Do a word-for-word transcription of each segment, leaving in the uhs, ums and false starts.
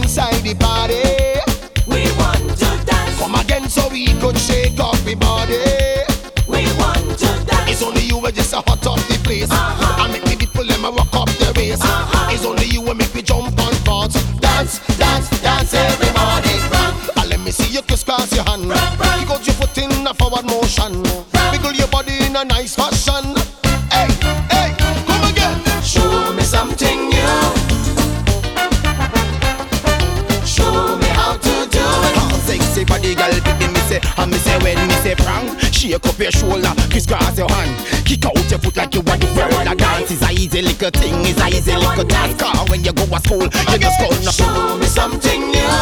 inside the party. We want to dance. Come again so we could shake up the body. We want to dance. It's only you who just a hot up the place. Uh-huh. I make the people them a walk up the race. Uh-huh. It's only you who make me jump on parts. Dance, dance, dance, everybody. And let me see you crisscross your hand. You got your foot in a forward motion. Wiggle your body in a nice fashion. Hey, hey, come again. Show me something new. Show me how to do it. How sexy body girl baby me say. And me say when me say prank, shake up your shoulder, crisscross your hand, kick out your foot like you want to world. A dance is a easy little thing, is a easy little task. Cause when you go to school, you just go no. Show me something new.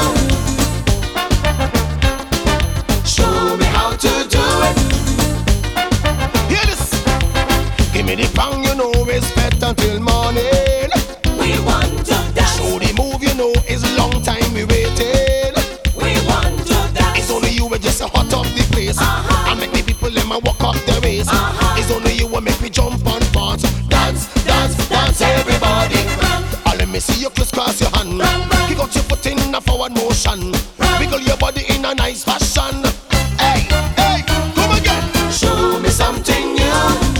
Show me how to do it. Hear this. Give me the bang, you know respect until morning. We want to dance. Show the move, you know it's a long time we waited. We want to dance. It's only you who just a hot up the place. Uh-huh. I make the people them a walk up the race. Uh-huh. It's only you who make me jump on parts. Dance, dance, dance, everybody. And let me see you crisscross your hand. Kick out your foot in a forward motion. Wiggle your body in a nice fashion. Hey, hey, come again. Show me something new.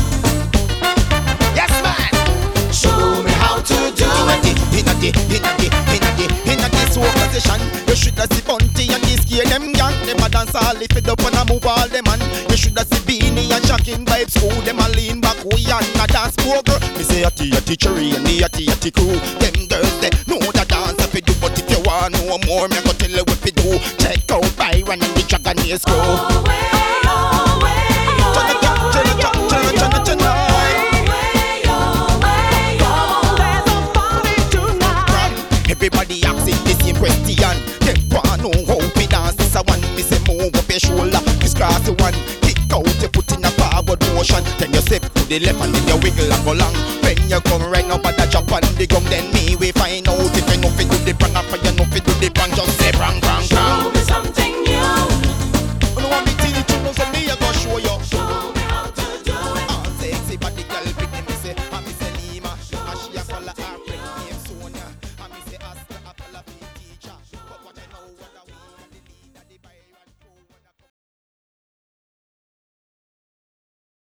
Yes, man. Show me how to do it. Inna the, inna the, inna the, inna the soul position. You shoulda see Bunty and this gear them gang. Them a dance all lift it up and a move all them man. You shoulda see Beanie and Shocking Vibes crew. Them a lean back we and a dance poker. Me say a tea a teachery and the a tea a tea crew. Them girls they know the dance if you do, but if you want no more, me go tell you what we do. Check out Byron and the Dragonaires crew. Oh, way, oh, way, oh, Turn it up, turn it up, turn it, turn it, turn it. Everybody asking the same question. Them want know how we dance. This a one, me say move up your shoulder, crisscross the one, kick out your foot in a forward motion. Then you step to the left and then you wiggle and go long. When you come right now, but the jump on the ground, then me we find out if